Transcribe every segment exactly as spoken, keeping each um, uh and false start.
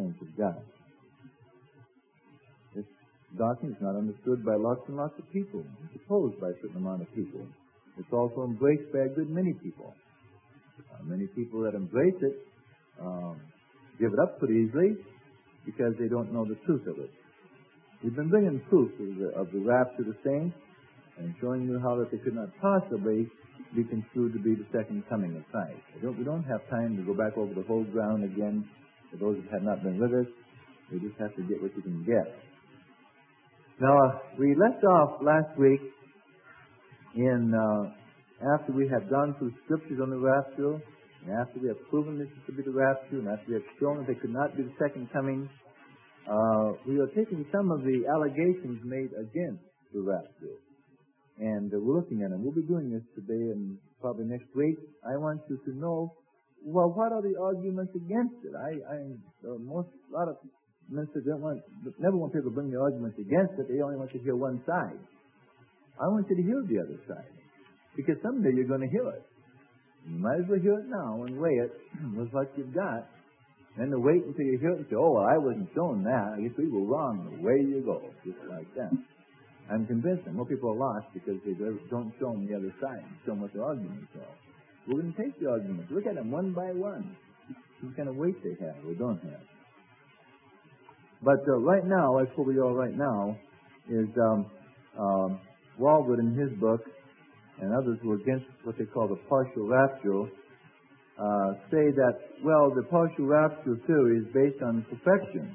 saints of God. This doctrine is not understood by lots and lots of people. It's opposed by a certain amount of people. It's also embraced by a good many people. Uh, many people that embrace it um, give it up pretty easily because they don't know the truth of it. We've been bringing proof of the, of the rapture of the saints and showing you how that they could not possibly be construed to be the second coming of Christ. We don't, we don't have time to go back over the whole ground again for those that have not been with us. We just have to get what you can get. Now, uh, we left off last week in uh, after we had gone through scriptures on the rapture, and after we have proven this to be the rapture, and after we have shown that they could not be the second coming, uh, we are taking some of the allegations made against the rapture. And uh, we're looking at them. We'll be doing this today and probably next week. I want you to know, well, what are the arguments against it? I, I uh, most, a lot of ministers don't want, never want people to bring the arguments against it. They only want to hear one side. I want you to hear the other side. Because someday you're going to hear it. You might as well hear it now and weigh it with what you've got. Then to wait until you hear it and say, oh, well, I wasn't shown that. I guess we were wrong. Away you go. Just like that. I'm convinced that more people are lost because they don't show them the other side. Show them what the arguments are. We're going to take the arguments. Look at them one by one. What kind of weight they have or don't have. But uh, right now, that's where we are right now, is um, um, Walvoord in his book, and others who are against what they call the partial rapture, uh, say that, well, the partial rapture theory is based on perfection.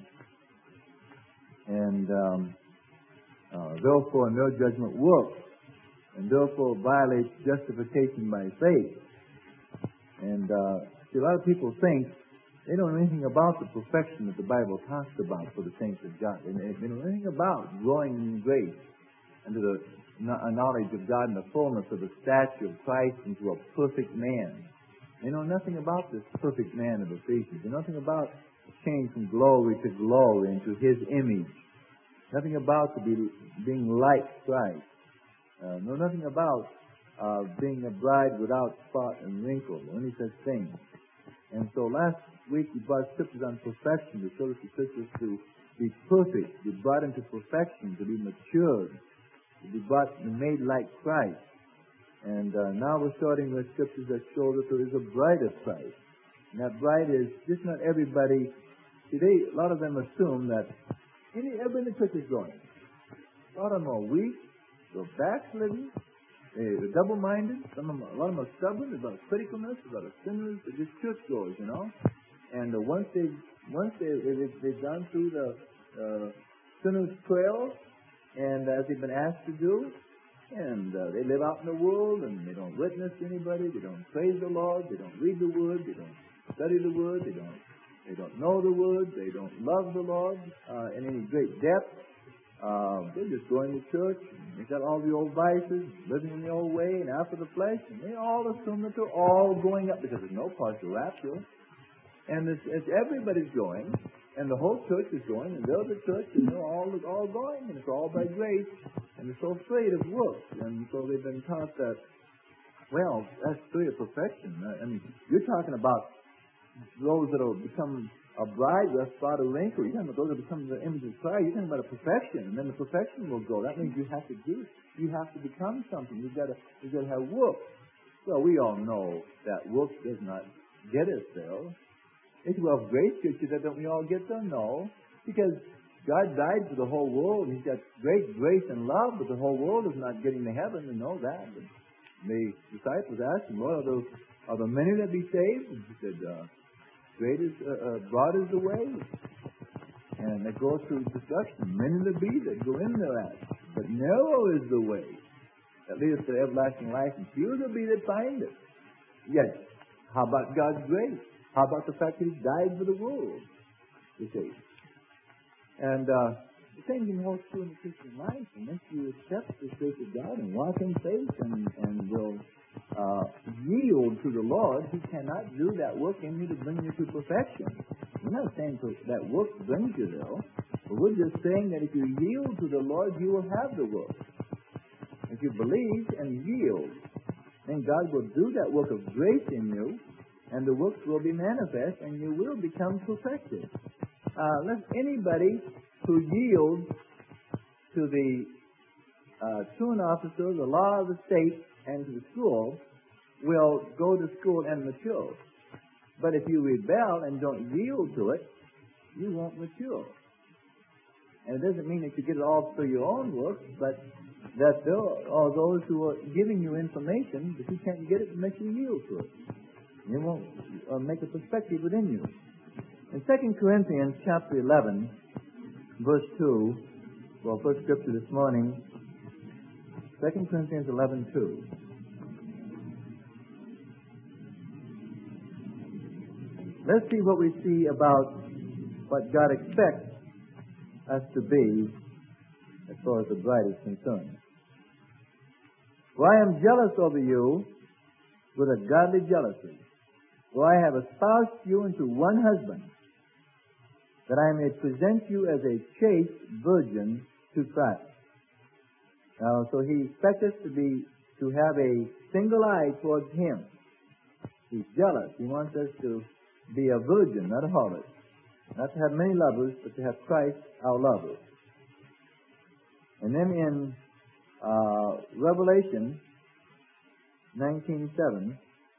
And um, uh, therefore, in their judgment, works. And therefore violates justification by faith. And uh, see, a lot of people think they don't know anything about the perfection that the Bible talks about for the saints of God. They don't know anything about growing in grace and to the a knowledge of God and the fullness of the stature of Christ into a perfect man. They know nothing about this perfect man of Ephesians. They know nothing about change from glory to glory into His image. Nothing about to be being like Christ. Uh, know nothing about uh, being a bride without spot and wrinkle or any such thing. And so last week we brought scriptures on perfection to show us the scriptures to be perfect, to be brought into perfection, to be matured, to be brought and made like Christ. And uh, now we're starting with scriptures that show that there is a bride of Christ. And that bride is just not everybody. See, they, a lot of them assume that any, everybody in the church is going. A lot of them are weak, they're backslidden, they're double-minded. Some of them, a lot of them are stubborn. There's a lot of criticalness, there's a lot of sinners. They're just churchgoers, you know. And uh, once they, once they, they, they've gone through the uh, sinner's trail, and as they've been asked to do, and uh, they live out in the world, and they don't witness to anybody, they don't praise the Lord, they don't read the Word, they don't study the Word, they don't they don't know the Word, they don't love the Lord uh, in any great depth. Uh, they're just going to church, and they got all the old vices, living in the old way, and after the flesh, and they all assume that they're all going up because there's no partial rapture. And it's, it's everybody's going, and the whole church is going, and they're the church, and they're all, all going, and it's all by grace, and they're so afraid of works. And so they've been taught that, well, that's really a perfection. I mean, you're talking about those that will become a bride with a spot or wrinkle. You're talking about those that become the image of Christ. You're talking about a perfection, and then the perfection will go. That means you have to do, you have to become something. You've got to, you've got to have works. Well, we all know that works does not get us there. It's well, grace gets you there, don't we all get there? No. Because God died for the whole world, and He's got great grace and love, but the whole world is not getting to heaven. We know that. But the disciples asked Him, Lord, are there, are there many that be saved? And He said, uh, great is, uh, uh, broad is the way. And that goes through destruction. Many there be that go in thereat. But narrow is the way that leads to everlasting life, and few there be that find it. Yes. How about God's grace? How about the fact that He died for the world? You see. And uh, the same thing holds true in the Christian life. Unless you accept the grace of God and walk in faith and, and will uh, yield to the Lord, He cannot do that work in you to bring you to perfection. We're not saying that work brings you there, but we're just saying that if you yield to the Lord, you will have the work. If you believe and yield, then God will do that work of grace in you, and the works will be manifest, and you will become perfected. Uh, let anybody who yields to the uh, truant officer, the law of the state, and to the school will go to school and mature. But if you rebel and don't yield to it, you won't mature. And it doesn't mean that you get it all through your own work, but that there are those who are giving you information, but you can't get it unless you yield to it. It won't uh, make a perspective within you. In Second Corinthians chapter eleven, verse two, well, first scripture this morning, Second Corinthians eleven two. Let's see what we see about what God expects us to be as far as the bride is concerned. For I am jealous over you with a godly jealousy, for I have espoused you unto one husband, that I may present you as a chaste virgin to Christ. Now, so he expects us to be, to have a single eye towards him. He's jealous. He wants us to be a virgin, not a harlot. Not to have many lovers, but to have Christ, our lover. And then in uh, Revelation nineteen seven,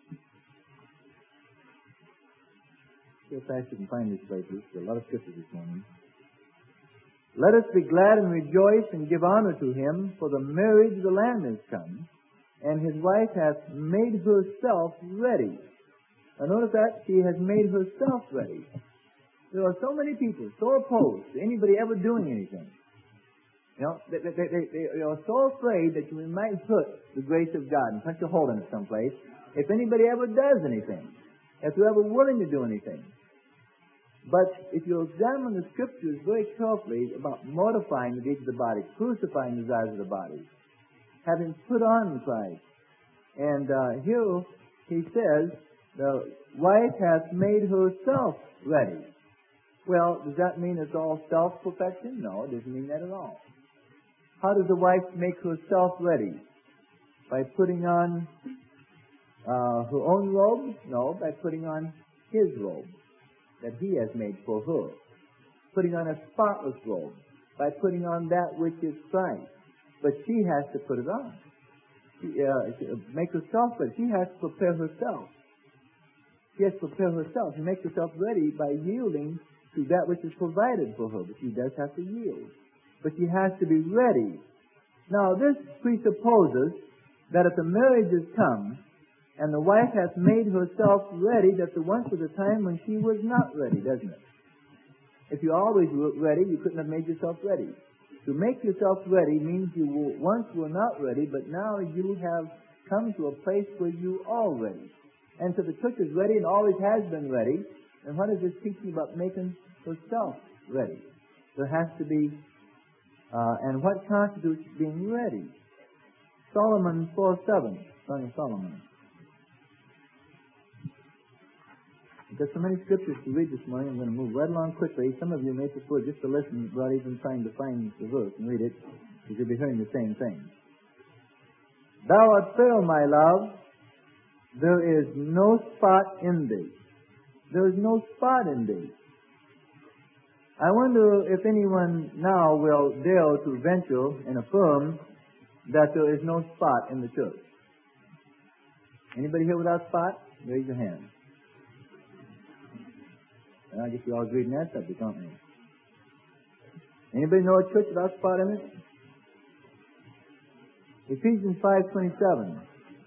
see how fast you can find these places. There are a lot of scriptures this morning. Let us be glad and rejoice and give honor to him, for the marriage of the Lamb is come, and his wife hath made herself ready. Now notice that she has made herself ready. There are so many people so opposed to anybody ever doing anything. You know, they, they, they, they are so afraid that you might hurt the grace of God and punch a hole in it someplace if anybody ever does anything, if they're ever willing to do anything. But if you examine the Scriptures very carefully about mortifying the deeds of the body, crucifying the desires of the body, having put on Christ, and uh, here he says, the wife hath made herself ready. Well, does that mean it's all self-perfection? No, it doesn't mean that at all. How does the wife make herself ready? By putting on uh, her own robe? No, by putting on his robe that he has made for her. Putting on a spotless robe. By putting on that which is Christ. But she has to put it on. She, uh, make herself ready. She has to prepare herself. She has to prepare herself and make herself ready by yielding to that which is provided for her. But she does have to yield. But she has to be ready. Now, this presupposes that if the marriage has come, and the wife hath made herself ready, that there once was a time when she was not ready, doesn't it? If you always were ready, you couldn't have made yourself ready. To make yourself ready means you were, once were not ready, but now you have come to a place where you are ready. And so the church is ready and always has been ready. And what is this teaching about making herself ready? There has to be, uh, and what constitutes being ready? Solomon four seven, Song of Solomon. There's so many scriptures to read this morning, I'm going to move right along quickly. Some of you may prefer just to listen without even trying to find the verse and read it, because you'll be hearing the same thing. Thou art fair, my love. There is no spot in thee. There is no spot in thee. I wonder if anyone now will dare to venture and affirm that there is no spot in the church. Anybody here without spot? Raise your hand. And I guess we all agree in that subject, don't we? Anybody know a church without spot in it? Ephesians five twenty-seven.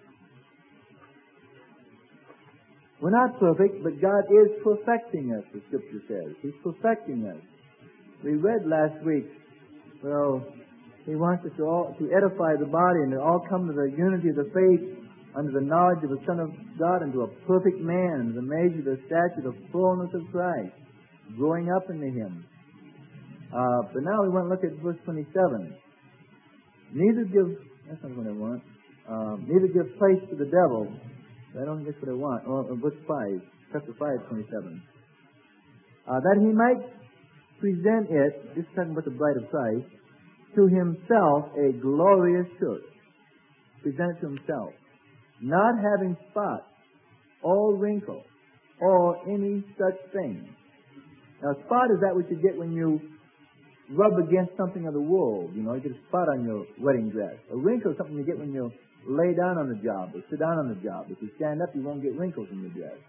We're not perfect, but God is perfecting us, the Scripture says. He's perfecting us. We read last week, well, He wants us to, all, to edify the body and to all come to the unity of the faith under the knowledge of the Son of God, into a perfect man, the measure, the stature, the fullness of Christ, growing up into Him. Uh, but now we want to look at verse twenty-seven. Neither give, that's not what I want, um, neither give place to the devil. I don't think that's what I want. Or, or verse five, chapter five, twenty-seven. Uh, that he might present it, this is talking about the bride of Christ, to himself a glorious church. Present it to himself. Not having spot, or wrinkle, or any such thing. Now, a spot is that what you get when you rub against something of the wool. You know, you get a spot on your wedding dress. A wrinkle is something you get when you lay down on the job or sit down on the job. If you stand up, you won't get wrinkles in your dress.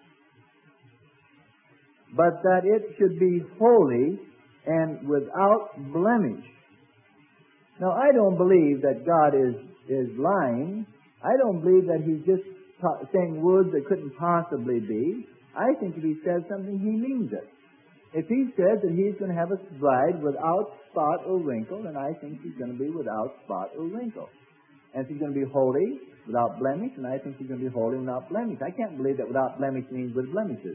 But that it should be holy and without blemish. Now, I don't believe that God is, is lying. I don't believe that He's just ta- saying words that couldn't possibly be. I think if He says something, He means it. If He says that He's going to have a bride without spot or wrinkle, then I think He's going to be without spot or wrinkle. And if He's going to be holy, without blemish, then I think He's going to be holy without blemish. I can't believe that without blemish means with blemishes.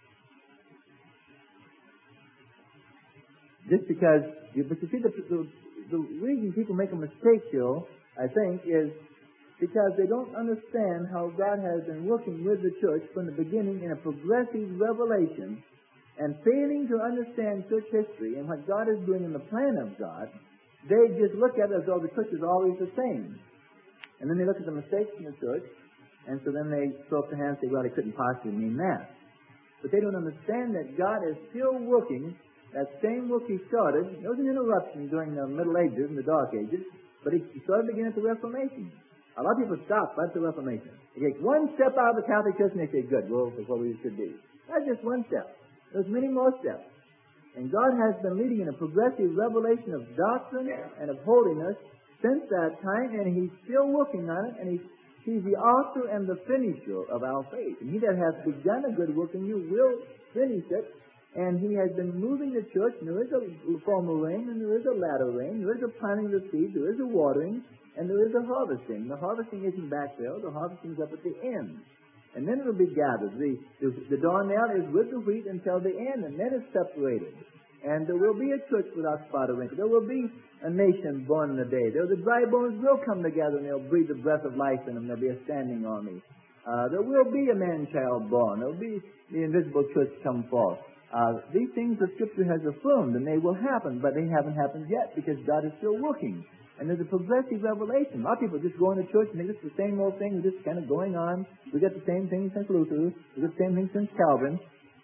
Just because, you, but you see, the, the, the reason people make a mistake, Joe, I think, is because they don't understand how God has been working with the church from the beginning in a progressive revelation, and failing to understand church history and what God is doing in the plan of God, they just look at it as though the church is always the same. And then they look at the mistakes in the church, and so then they throw up their hands and say, well, it couldn't possibly mean that. But they don't understand that God is still working. That same work He started, there was an interruption during the Middle Ages and the Dark Ages, but He started again at the Reformation. A lot of people stop right at the Reformation. They take one step out of the Catholic Church and they say, good, well, that's what we should be. That's just one step. There's many more steps. And God has been leading in a progressive revelation of doctrine and of holiness since that time, and He's still working on it, and He's, he's the author and the finisher of our faith. And He that has begun a good work in you will finish it. And He has been moving the church, and there is a former rain, and there is a latter rain, there is a planting of the seed, there is a watering, and there is a harvesting. The harvesting isn't back there, the harvesting is up at the end. And then it will be gathered. The, the, the darnel is with the wheat until the end, and then it's separated. And there will be a church without spot or wrinkle. There will be a nation born in a day. There, the dry bones will come together, and they'll breathe the breath of life in them. There'll be a standing army. Uh, there will be a man-child born. There will be the invisible church come forth. Uh, these things the Scripture has affirmed, and they will happen, but they haven't happened yet because God is still working. And there's a progressive revelation. A lot of people just go into church and they just the same old thing, just kind of going on. We got the same thing since Luther. We got the same thing since Calvin.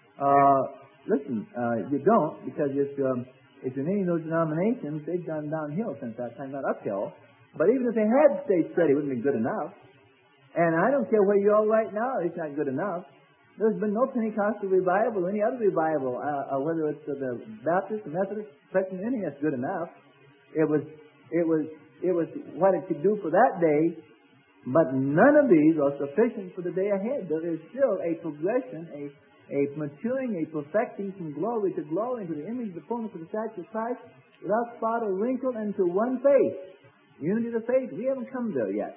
Uh, listen, uh, you don't, because if, um, if you're in any of those denominations, they've gone downhill since that time, not uphill. But even if they had stayed steady, it wouldn't be good enough. And I don't care where you are right now, it's not good enough. There's been no Pentecostal revival or any other revival, uh, uh, whether it's uh, the Baptist, the Methodist, Presbyterian, anything that's good enough. It was, it was, it was what it could do for that day, but none of these are sufficient for the day ahead. There is still a progression, a, a maturing, a perfecting from glory to glory into the image of the fullness of the stature of Christ, without spot or wrinkle, into one faith. Unity of the faith. We haven't come there yet.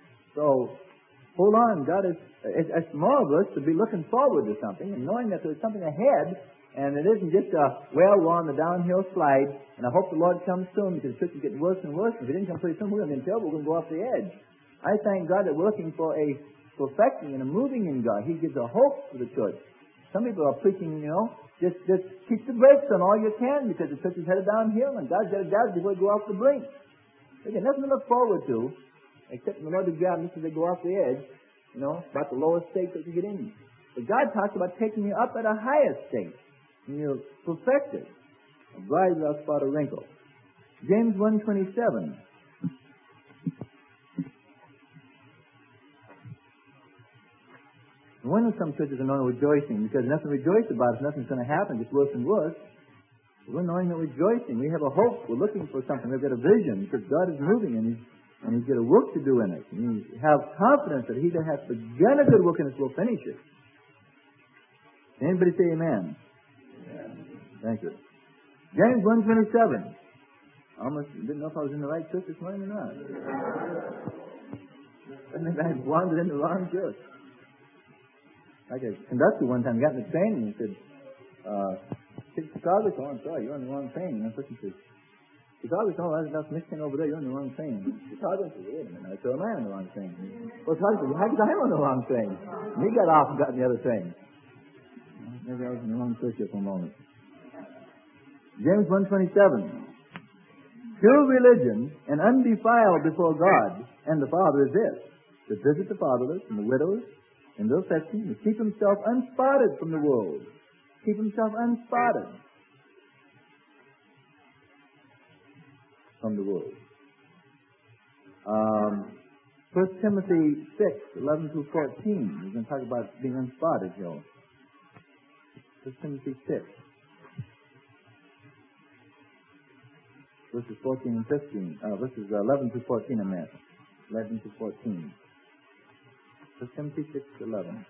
So, hold on. God is, it's, it's marvelous to be looking forward to something and knowing that there's something ahead, and it isn't just a, well, we're on the downhill slide, and I hope the Lord comes soon because the church is getting worse and worse. If He didn't come pretty soon, we're going to get in trouble. We're going to go off the edge. I thank God that we're looking for a perfecting and a moving in God. He gives a hope for the church. Some people are preaching, you know, just, just keep the brakes on all you can because the church is headed downhill and God's got to doubt before you go off the brink. They got nothing to look forward to except the Lord to grab them as they go off the edge, you know, about the lowest state that you get in. But God talks about taking you up at a higher state. And you're perfected. A bride without spot or wrinkle. James one twenty-seven. No wonder some churches are known rejoicing, because nothing to rejoice about. If nothing's going to happen, just worse and worse. We're knowing that rejoicing. We have a hope. We're looking for something. We've got a vision because God is moving and He's and He's got a work to do in it. And we have confidence that He that hath begun a good work in us will finish it. Anybody say amen? Thank you. James one twenty-seven. I almost didn't know if I was in the right church this morning or not. I think I wandered in the wrong church. Like a conductor one time got in the train and he said, uh, Chicago, oh, I'm sorry, you're on the wrong train. And I person said, Chicago, oh, that's Michigan over there, you're on the wrong train. Chicago said, wait a minute, so am I on the wrong train? Well, Chicago said, how come I'm on the wrong train? And he got off and got on the other train. Maybe I was in the wrong church here for a moment. James one twenty-seven. True religion and undefiled before God and the Father is this: to visit the fatherless and the widows in their affection, to keep himself unspotted from the world. Keep himself unspotted. from the world. Um, First Timothy six, eleven through fourteen. We're going to talk about being unspotted here. First Timothy six, verses fourteen and fifteen. Uh, verses eleven through fourteen, I meant. eleven to fourteen. First Timothy six, eleven.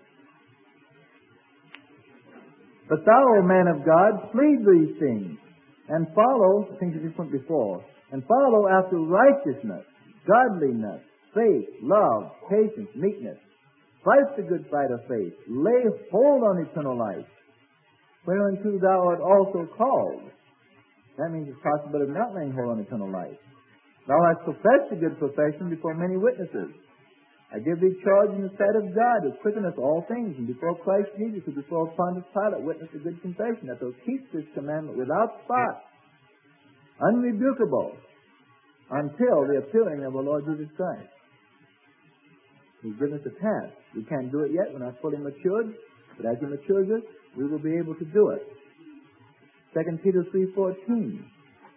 But thou, O man of God, flee these things, and follow, the things that just went before, and follow after righteousness, godliness, faith, love, patience, meekness. Fight the good fight of faith. Lay hold on eternal life, whereunto thou art also called. That means it's possible of not laying hold on eternal life. Thou hast professed a good profession before many witnesses. I give thee charge in the sight of God, who quickeneth all things, and before Christ Jesus, who before Pontius Pilate witnessed a good confession, that thou keep this commandment without spot, unrebukable, until the appearing of our Lord Jesus Christ. He's given us a task. We can't do it yet. We're not fully matured. But as He matures us, we will be able to do it. Second Peter three fourteen.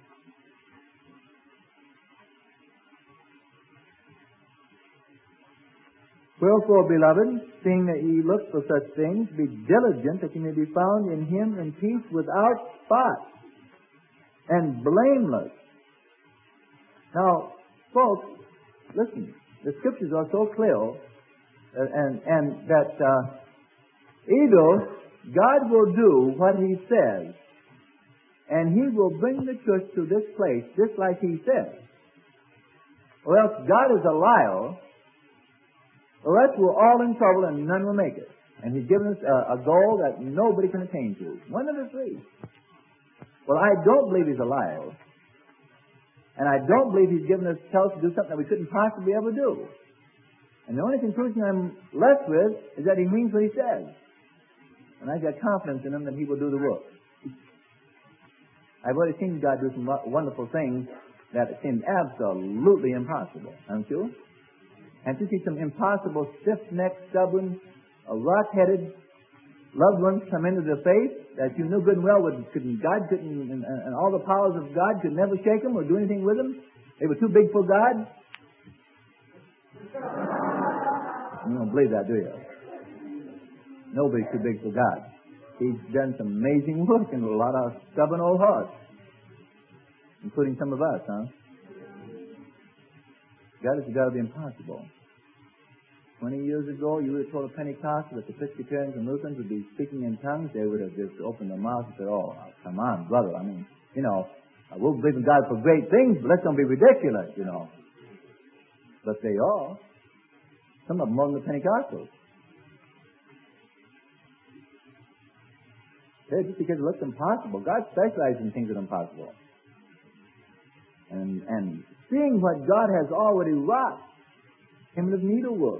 Wherefore, beloved, seeing that ye look for such things, be diligent that ye may be found in Him in peace, without spot and blameless. Now, folks, listen. The Scriptures are so clear, uh, and and that uh, either God will do what He says, and He will bring the church to this place just like He says, or else God is a liar, or else we're all in trouble and none will make it. And He's given us a, a goal that nobody can attain to. One of the three. Well, I don't believe He's a liar. And I don't believe He's given us tell us to do something that we couldn't possibly ever do. And the only conclusion I'm left with is that He means what He says. And I've got confidence in Him that He will do the work. I've already seen God do some wonderful things that seem absolutely impossible, haven't you? And to see some impossible, stiff-necked, stubborn, uh, rock-headed loved ones come into the faith that you knew good and well would, couldn't, God couldn't, and, and all the powers of God could never shake them or do anything with them. They were too big for God. You don't believe that, do you? Nobody's too big for God. He's done some amazing work in a lot of stubborn old hearts, including some of us, huh? God is a God of the impossible. Twenty years ago, you would have told a Pentecostal that the Presbyterians and Lutherans would be speaking in tongues. They would have just opened their mouths and said, oh, come on, brother. I mean, you know, we'll believe in God for great things, but let's don't be ridiculous, you know. But they are. Some of them more than the Pentecostals. Hey, just because it looks impossible. God specializes in things that are impossible. And, and seeing what God has already wrought, Him of needlework.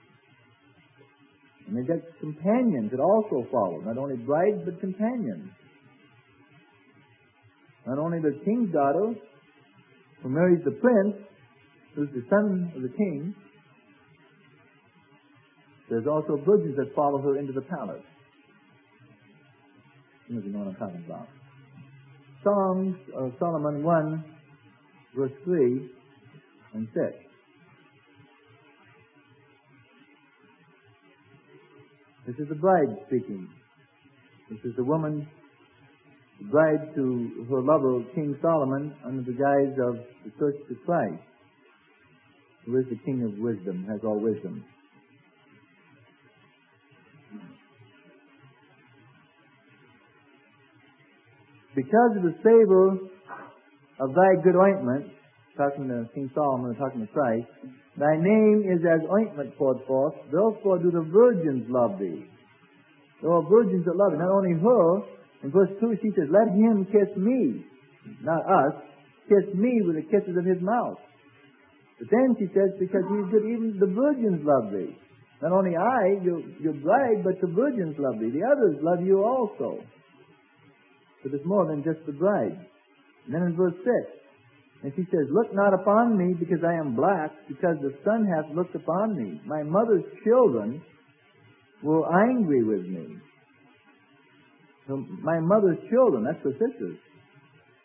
And they've got companions that also follow. Not only brides, but companions. Not only the king's daughter, who marries the prince, who's the son of the king, there's also virgins that follow her into the palace. You know what I'm talking about. Songs of Solomon one, verse three and six. This is the bride speaking. This is the woman, the bride to her lover, King Solomon, under the guise of the church to Christ, who is the King of wisdom, has all wisdom. Because of the savor of thy good ointment, talking to King Solomon, talking to Christ, thy name is as ointment poured forth, therefore do the virgins love thee. There are virgins that love thee. Not only her, in verse two she says, let him kiss me, not us, kiss me with the kisses of his mouth. But then she says, because he is good, even the virgins love thee. Not only I, your, your bride, but the virgins love thee. The others love you also. But it's more than just the bride. And then in verse six, and she says, look not upon me because I am black, because the sun hath looked upon me. My mother's children were angry with me. So my mother's children, that's her sisters,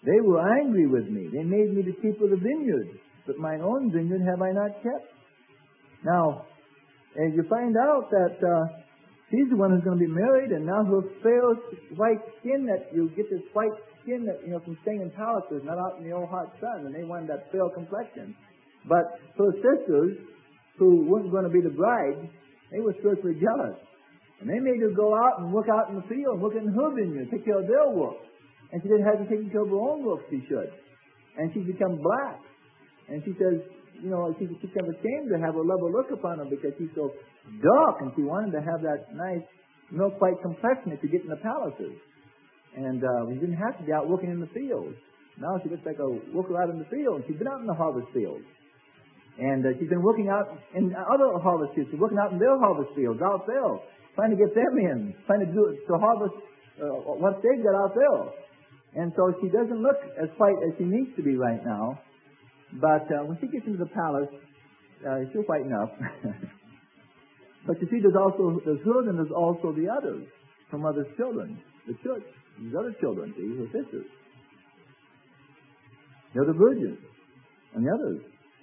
They were angry with me. They made me the keeper of the vineyard. But mine own vineyard have I not kept. Now, as you find out that uh, she's the one who's going to be married, and now her fair white skin, that you get this white skin that, you know, from staying in palaces, not out in the old hot sun, and they wanted that pale complexion. But her sisters, who weren't going to be the bride, they were spiritually jealous. And they made her go out and work out in the field, work in her vineyard, take care of their work. And she didn't have to take care of her own work, she should. And she's become black. And she says, you know, she, she kind of ashamed to have a lovely look upon her because she's so dark, and she wanted to have that nice milk white complexion that you get in the palaces. And uh, she didn't have to be out working in the fields. Now she looks like a worker out in the field. She's been out in the harvest field. And uh, she's been working out in other harvest fields. She's working out in their harvest fields out there, trying to get them in, trying to do to harvest uh, what they've got out there. And so she doesn't look as white as she needs to be right now. But uh, when she gets into the palace, uh, she'll whiten up. But you see, there's also there's her, and there's also the others from other children, the church, these other children, these her sisters. They're the virgins, and the others.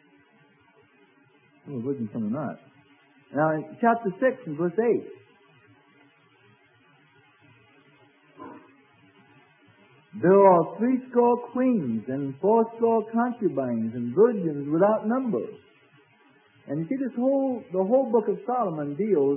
Some are virgins, some are not. Now, in chapter six, and verse eight. There are threescore queens and fourscore concubines and virgins without number. And you see, this whole the whole book of Solomon deals,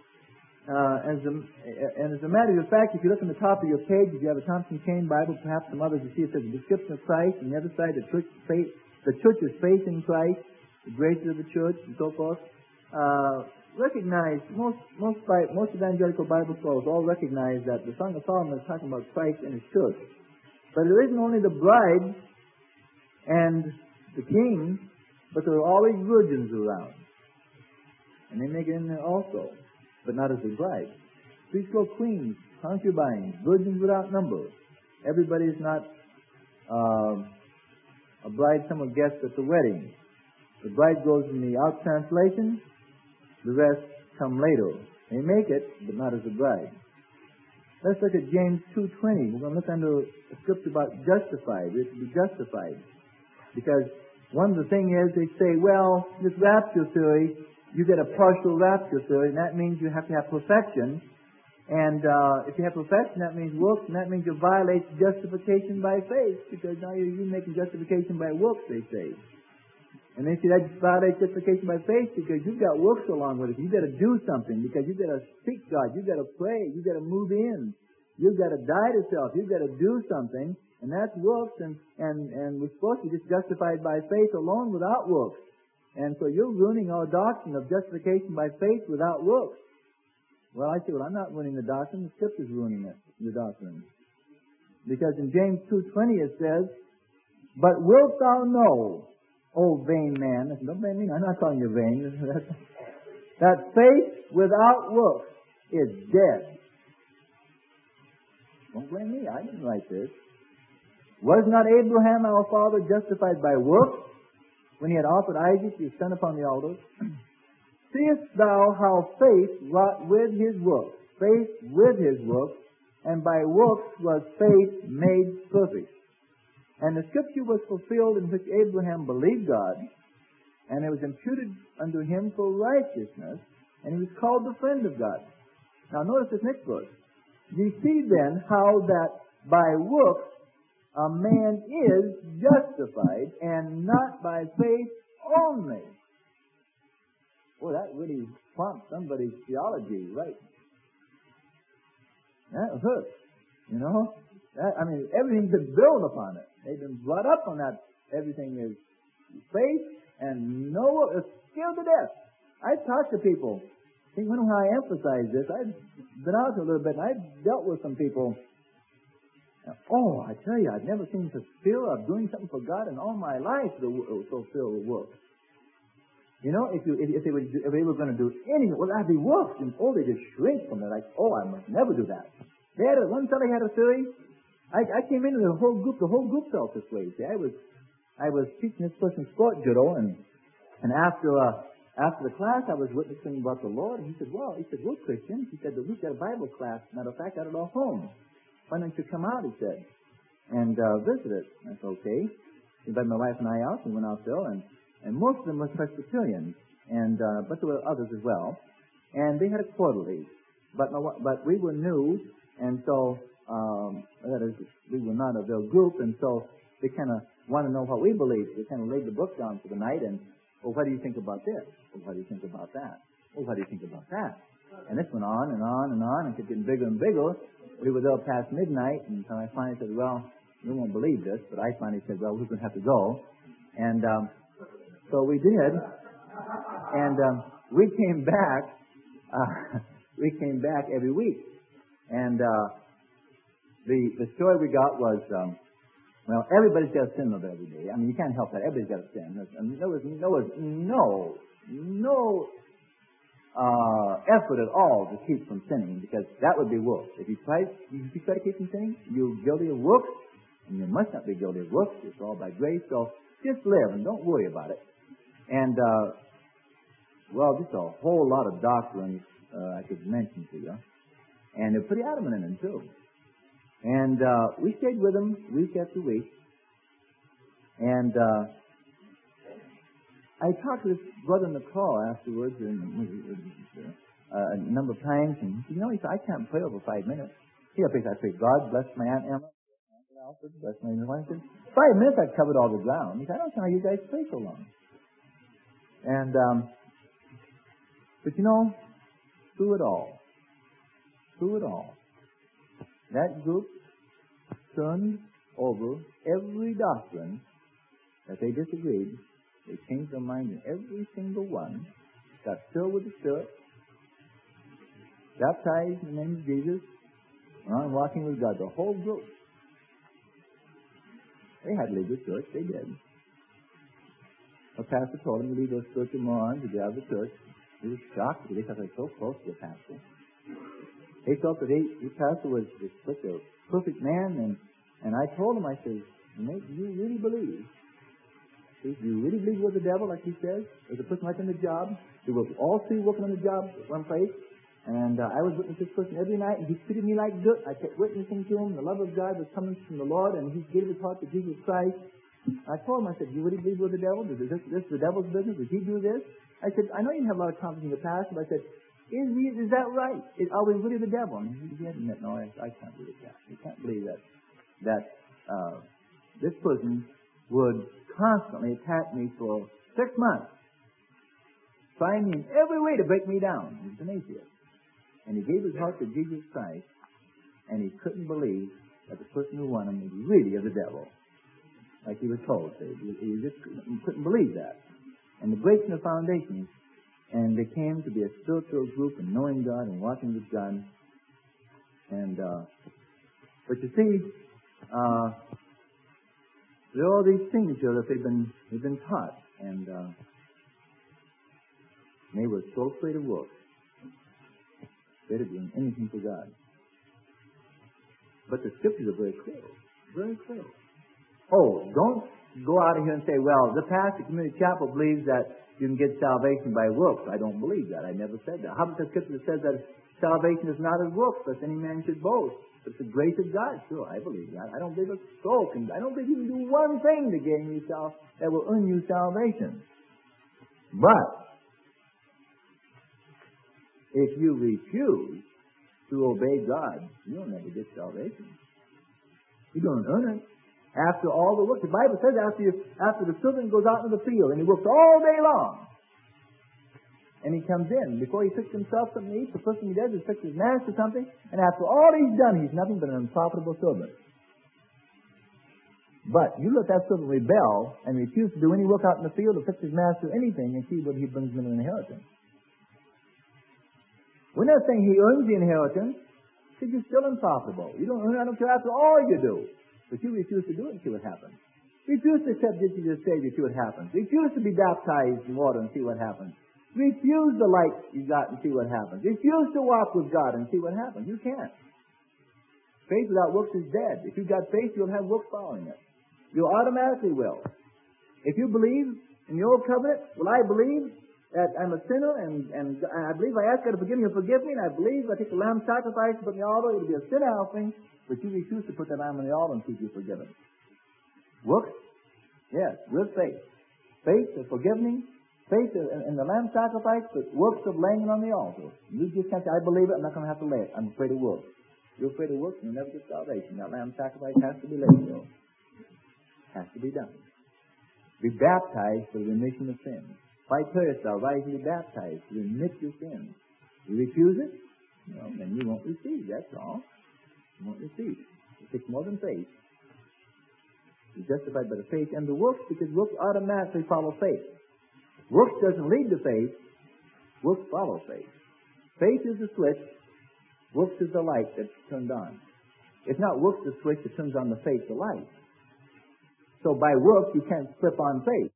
uh, as a, and as a matter of fact, if you look on the top of your page, if you have a Thompson Chain Bible, perhaps some others, you see it says a description of Christ, and the other side, the church, faith, the church's faith in Christ, the graces of the church, and so forth. Uh, recognize most most most evangelical Bible scholars all recognize that the Song of Solomon is talking about Christ and His church. But there isn't only the bride and the king, but there are always virgins around. And they make it in there also, but not as the bride. Threescore queens, concubines, virgins without number. Everybody is not uh, a bride, some are guests at the wedding. The bride goes in the out translation, the rest come later. They make it, but not as a bride. Let's look at James two twenty. We're going to look under a scripture about justified. We're to be justified. Because one of the things is they say, well, this rapture theory, you get a partial rapture theory, and that means you have to have perfection. And uh, if you have perfection, that means works, and that means you violate justification by faith, because now you're, you're making justification by works, they say. And they say that violates justification by faith because you've got works along with it. You've got to do something because you've got to seek God. You've got to pray. You've got to move in. You've got to die to self. You've got to do something. And that's works. And, and, and we're supposed to be just justified by faith alone without works. And so you're ruining our doctrine of justification by faith without works. Well, I say, well, I'm not ruining the doctrine. The Scripture's ruining it, the doctrine. Because in James two twenty it says, but wilt thou know, O vain man, don't blame me, I'm not calling you vain, that faith without works is dead. Don't blame me, I didn't write this. Was not Abraham our father justified by works when he had offered Isaac his son upon the altar? Seest thou how faith wrought with his works, faith with his works, and by works was faith made perfect. And the scripture was fulfilled in which Abraham believed God, and it was imputed unto him for righteousness, and he was called the friend of God. Now notice this next verse. You see then how that by works a man is justified, and not by faith only. Boy, that really prompts somebody's theology, right? That hurts, you know? That, I mean, everything's been built upon it. They've been brought up on that. Everything is faith and no, it's scared to death. I talk to people. I think when I emphasize this, I've been out a little bit and I've dealt with some people. Oh, I tell you, I've never seen such fear of doing something for God in all my life to fulfill the work. You know, if you if, if they were if they were going to do anything, well, that'd be worse. And oh, they just shrink from it. Like, oh, I must never do that. They had a, one fellow had a theory. I, I came into the whole group. The whole group felt this way. See, I was, I was teaching this person sport judo, and and after uh, after the class, I was witnessing about the Lord. And he said, "Well, he said, we're Christians." He said, "We've got a Bible class. Matter of fact, out at our home. Why don't you come out?" He said. and uh, visited. That's okay. He invited my wife and I out. We went out there, and, and most of them were Presbyterians, and uh, but there were others as well. And they had a quarterly, but my, but we were new, and so um, that is, we were not of their group, and so they kind of want to know what we believe. They kind of laid the book down for the night, and well, what do you think about this? Well, what do you think about that? Well, what do you think about that? And this went on and on and on, and kept getting bigger and bigger. We were there past midnight, and so I finally said, well, you won't believe this, but I finally said, well, we're going to have to go. And um, so we did, and um, we came back, uh, we came back every week. And uh, the the story we got was, um, well, everybody's got a sin of every day. I mean, you can't help that. Everybody's got a sin. I mean, there was, there was no, no uh, effort at all to keep from sinning, because that would be works. If you try, if you try to keep from sinning, you're guilty of works, and you must not be guilty of works. It's all by grace. So just live and don't worry about it. And uh, well, just a whole lot of doctrines uh, I could mention to you, and they're pretty adamant in them too. And uh, we stayed with them week after week. And uh, I talked to this brother in the car afterwards and, uh, a number of times. And you know, he said, I can't pray over five minutes. He said, I said, God bless my Aunt Emma. Alfred, bless my Aunt Emma. I said, five minutes I covered all the ground. He said, I don't know how you guys pray so long. And, um, but you know, through it all, through it all, that group turned over every doctrine that they disagreed. They changed their mind in every single one, got filled with the Spirit, baptized in the name of Jesus, went on walking with God. The whole group. They had to leave the church. They did. The pastor told them to leave those spiritual morons to get out of the church. He was shocked because they thought they were so close to the pastor. They thought that he, the pastor was, was such a perfect man, and, and I told him, I said, do you really believe? Do you really believe you were the devil, like he says? There's a person like on the job. They were all three working on the job at one place, and uh, I was witnessing this person every night, and he treated me like dirt. I kept witnessing to him. The love of God was coming from the Lord, and he gave his heart to Jesus Christ. I told him, I said, do you really believe you were the devil? Is this, this the devil's business? Did he do this? I said, I know you have a lot of confidence in the past, but I said, Is, he, is that right? Is, are we really the devil? And he, he admitted, no, I, I can't believe that. I can't believe that that uh, this person would constantly attack me for six months, trying me in every way to break me down. He's an atheist. And he gave his heart to Jesus Christ, and he couldn't believe that the person who won him was really of the devil, like he was told. He, he just he couldn't believe that. And the breaking of foundations, and they came to be a spiritual group and knowing God and walking with God. And, uh, but you see, uh, there are all these things here that they've been, they've been taught. And, uh, they were so afraid of work. Afraid of doing anything for God. But the scriptures are very clear. Very clear. Oh, don't go out of here and say, well, the pastor at Community Chapel believes that you can get salvation by works. I don't believe that. I never said that. How about the scripture that says that salvation is not of works, lest any man should boast? It's the grace of God. Sure, I believe that. I don't believe a soul can, I don't believe you can do one thing to gain yourself that will earn you salvation. But if you refuse to obey God, you'll never get salvation. You don't earn it. After all the work, the Bible says after you, after the servant goes out into the field and he works all day long, and he comes in, before he fixes himself something to eat, the first thing he does is fix his master something, and after all he's done, he's nothing but an unprofitable servant. But you let that servant rebel and refuse to do any work out in the field or fix his master anything, and see what he brings him an inheritance. We're not saying he earns the inheritance, because you're still unprofitable. You don't earn it, I don't care after all you do. But you refuse to do it and see what happens. Refuse to accept Jesus as Savior and see what happens. Refuse to be baptized in water and see what happens. Refuse the light you got and see what happens. Refuse to walk with God and see what happens. You can't. Faith without works is dead. If you've got faith, you'll have works following it. You automatically will. If you believe in the old covenant, will I believe that I'm a sinner, and, and I believe I ask God to forgive me, He'll forgive me, and I believe I take the lamb sacrifice, put in the altar, it'll be a sin offering, but you refuse to put that lamb on the altar and keep you forgiven. Works? Yes, with faith. Faith of forgiving, faith in the lamb sacrifice, but works of laying it on the altar. You just can't say, I believe it, I'm not going to have to lay it. I'm afraid of works. You're afraid of works, you'll never get salvation. That lamb sacrifice has to be laid, though. Has to be done. Be baptized for the remission of sins. Fight for yourself, rise and be baptized to remit your sins. You refuse it, well, then you won't receive, that's all. You won't receive. It takes more than faith. You're justified by the faith and the works, because works automatically follow faith. Works doesn't lead to faith, works follow faith. Faith is the switch, works is the light that's turned on. It's not works the switch that turns on the faith, the light. So by works you can't flip on faith.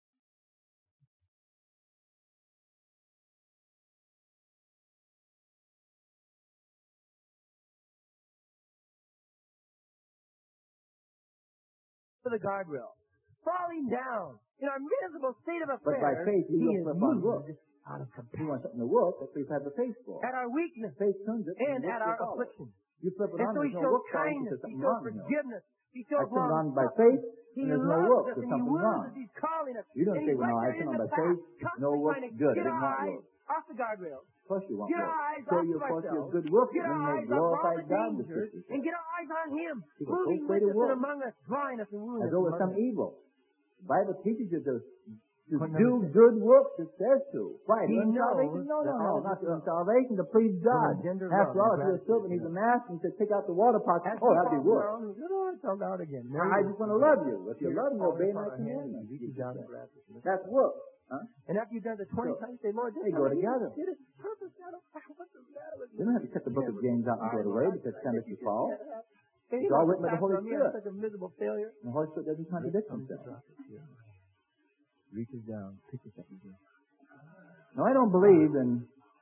To the guardrail, falling down in our miserable state of affairs. But by faith you He will is flip on moved works. out of If you compassion. want something to work, that's what you have the faith for. At our weakness Faith turns it and works at will our follow. affliction. You flip it And on, so he there's no shows work for it kindness, because he something shows wrong in you. forgiveness, he I shows turn on by long faith, He and there's no loves work, us there's and he something wounds wrong. us, he's calling us. You don't and say, he's well, no, right I there turn in on the by back, faith, no constantly work's trying to good, I get didn't our want eyes work. off the guardrail. Of course you want Get our work. eyes So off you, of of course, you're ourselves. good work, Get and our you may eyes off all glorify the God, the dangers scripture and says. get our eyes on him, People are so moving afraid with of us and work. among us, drawing us and wounding As us. though it's among some us. evil. The Bible teaches you to, to Point do number six. good works, it says to. Why? He To earn knows salvation? No, no, that no, all not this to earn love salvation, to please God. engender After love all, and if you're a gratitude, servant, he's yeah. a master, and he says, take out the water pot. As Oh, he that'd be falls work. down, he says, oh, it's all out again. There I he just is. want to love you. If you Here's love me, falling obey upon my our hands. commandments. He reaches Jesus down and said. grabs us. That's work. Huh? And after you've done it twenty So, times, say, Lord, they just go how he together. did it. Purpose, I don't know what's the matter with You don't have to cut the book of James out and throw it away because it's kind of to fall. And It's he all wants written by the to Holy pass on me. I'm Spirit. such a miserable failure. And the Holy Spirit doesn't contradict Comes himself. across it, yeah. Reaches down, picks us up again. Now, I don't believe in,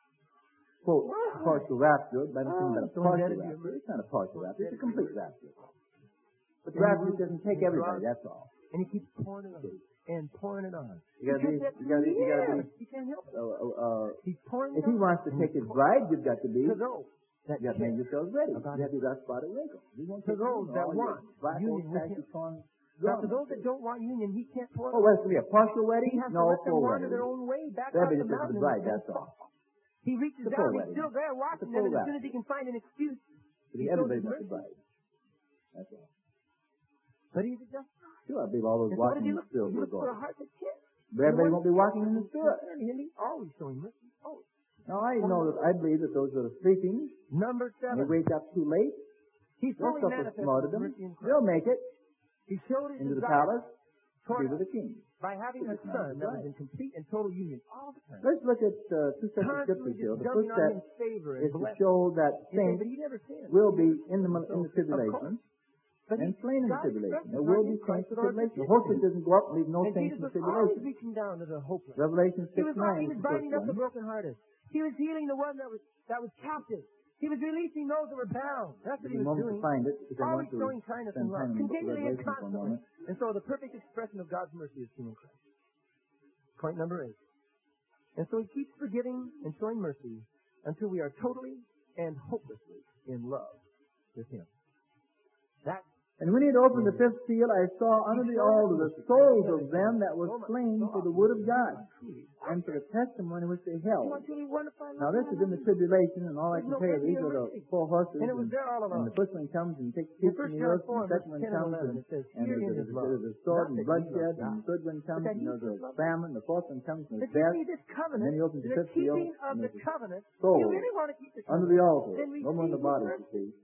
quote, partial rapture. The Bible says that a partial rapture. It's not a partial rapture. It's a complete rapture. But the rapture doesn't take everybody, that's all. And he keeps pouring it on and pouring it on. You gotta be, you gotta be, you gotta be, He can't help it. uh, uh, He's pouring if it he on. wants to take his bride, you've got to be, To those that you got to make care. yourselves ready. You about have to be without spot or wrinkle. You won't To take those that want union with him. Now, to those that don't want union, he can't pour it Oh, on. well, it's going to be a partial He wedding? has to No, let them full wander wedding. their own way back That'd out be the just for mountain. the bride, that's all. He reaches It's a down, full he's wedding. still there watching It's a them, full and as rapture. soon as he can find an excuse, But he everybody shows wants his the bride. That's all. But he's just Sure, I believe all those and so what walking does he in the look, spirit he will looks for a go. heart that cares. But everybody won't be walking in the spirit. And he's always showing mercy. Always. Now, I know that, I believe that those that are sleeping, Number and they seven. wake up too late, He they'll fully suffer manifested martyrdom. mercy in Christ. They'll make it He showed his into the desire palace to toward be with us the king. by having a It's not son that was right. in complete and total union all the time. Let's look at uh, two sets of Constantly scriptures here. just The dumping first on set him favor is and to blessing. show that You say, saints but he never sinned. will be in the, in the So, tribulation But and he, slain in the God tribulation. expressed There his will heart be in Christ saints in with our tribulation. The petition. whole church doesn't go up and leave no And saints Jesus in was always tribulation. reaching down to the hopeless. Revelation He six was, nine he is was the first binding up the one. brokenhearted. He was healing the one that was that was captive. He was releasing those that were bound. That's what Give he me a was moment doing. to find it because I Always want to showing kindness spend and love. time in the book of Continually and Revelation for a constantly. moment. And so the perfect expression of God's mercy is seen in Christ. Point number eight. And so he keeps forgiving and showing mercy until we are totally and hopelessly in love with him. That's And when he had opened the fifth seal, I saw under the altar the souls of them that were slain for the word of God and for the testimony which they held. Now this is in the tribulation, and all I can tell you, these are the four horses, And it was and, there all and along. the first one comes and takes In peace First from the John earth, four, and the second one verse ten and comes eleven, and, it says, and "Herein there's, is there's, love, there's a sword not and that ye bloodshed, love and the third one comes that and ye there's a should love famine, the fourth one comes and But there's you death, see, this and covenant, then he opens the the fifth seal, keeping of and the there's a covenant, soul you really want to keep the under covenant, the altar, then no more in the receive body, his you see,